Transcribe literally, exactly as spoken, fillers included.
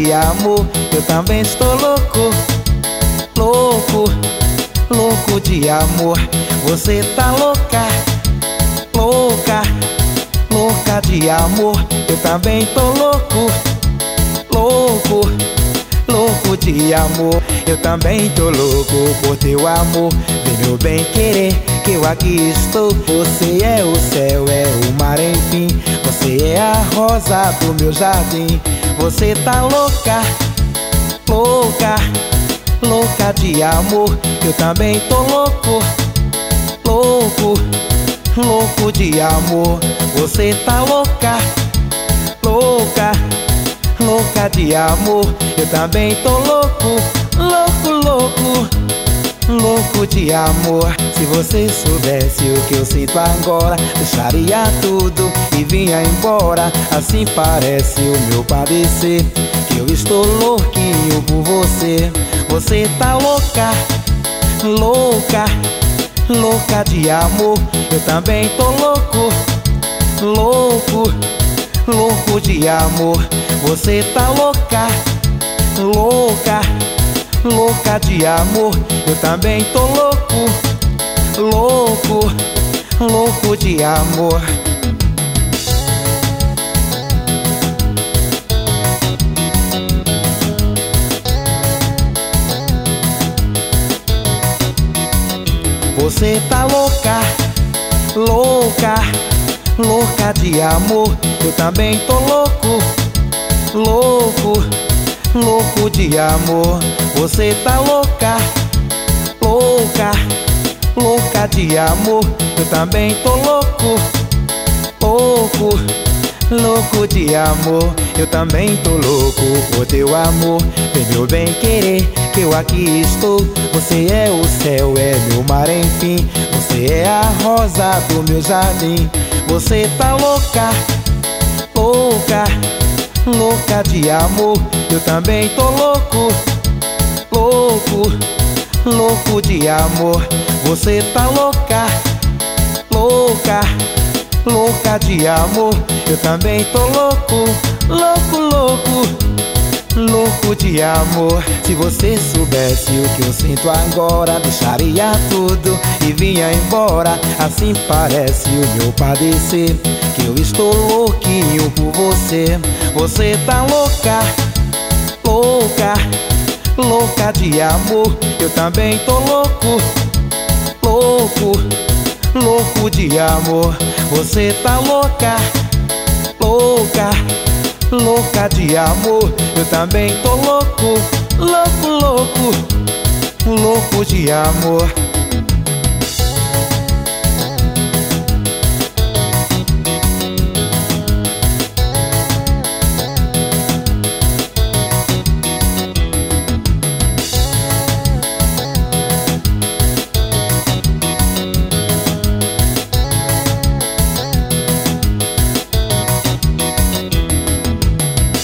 de amor, eu também estou louco, louco, louco de amor. Você tá louca, louca, louca de amor, eu também tô louco, louco, louco de amor. Eu também tô louco por teu amor. Vem meu bem querer, que eu aqui estou. Você é o céu, é o mar, enfim. Você é a rosa do meu jardim. Você tá louca, louca, louca de amor. Eu também tô louco, louco, louco de amor. Você tá louca, louca, louca de amor. Eu também tô louco, louco, louco, louco de amor. Se você soubesse o que eu sinto agora, deixaria tudo e vinha embora. Assim parece o meu padecer, que eu estou louquinho por você. Você tá louca, louca, louca de amor. Eu também tô louco, louco, louco de amor. Você tá louca, louca, louca de amor. Eu também tô louco, louco, louco de amor. Você tá louca, louca, louca de amor. Eu também tô louco, louco, louco de amor. Você tá louca, louca, louca de amor. Eu também tô louco, louco, louco de amor. Eu também tô louco por teu amor. Vem meu bem querer, que eu aqui estou. Você é o céu, é meu mar, enfim. Você é a rosa do meu jardim. Você tá louca, louca, louca de amor. Eu também tô louco, louco, louco de amor. Você tá louca, louca, louca de amor. Eu também tô louco, louco, louco, louco de amor. Se você soubesse o que eu sinto agora, deixaria tudo e vinha embora. Assim parece o meu padecer, que eu estou louquinho por você. Você tá louca, louca, louca de amor. Eu também tô louco, louco, louco de amor. Você tá louca, louca, louca de amor. Eu também tô louco, louco, louco, louco de amor.